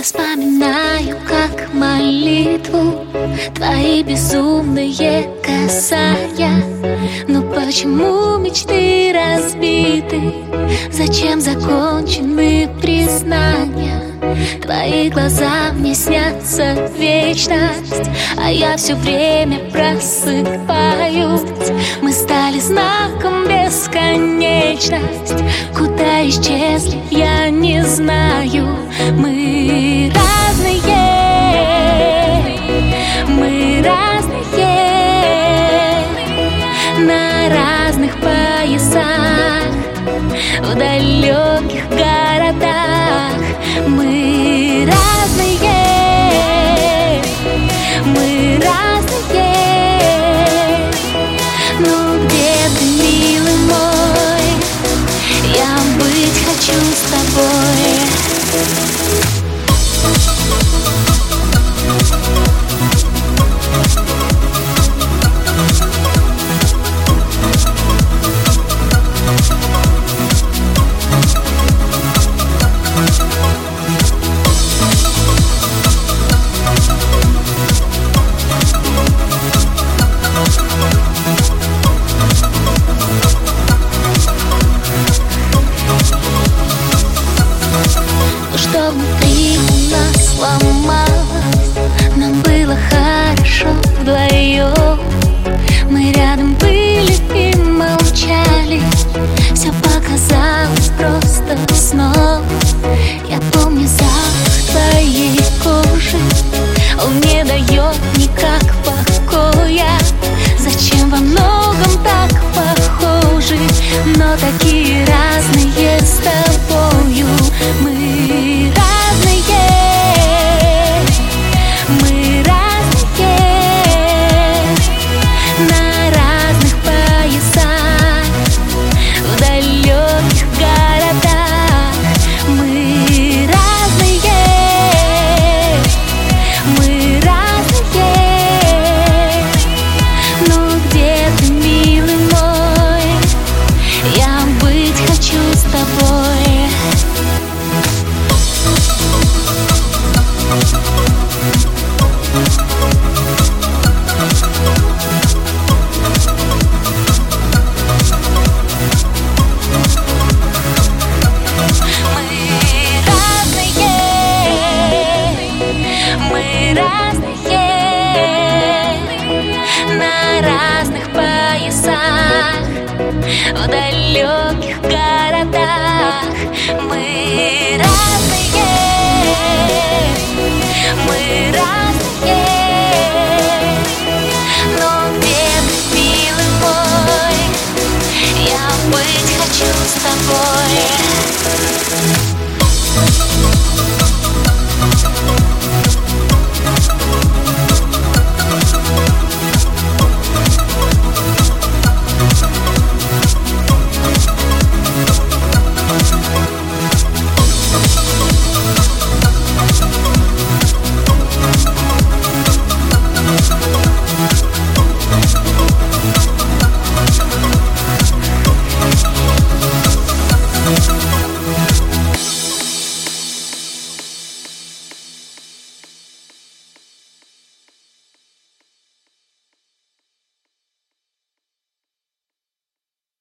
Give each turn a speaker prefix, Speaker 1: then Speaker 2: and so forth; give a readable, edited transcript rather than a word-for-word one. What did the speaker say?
Speaker 1: Я вспоминаю, как молитву твои безумные касания. Но почему мечты разбиты? Зачем закончены признания? Твои глаза мне снятся вечность, а я все время просыпаюсь. Мы стали знаком бесконечность. Куда исчезли, я не знаю. Мы разные, мы разные, на разных поясах, в далеких городах. Мы разные, мы разные. Ну где ты, милый мой? Я быть хочу с тобой. Что внутри у нас сломалось, нам было хорошо вдвоем.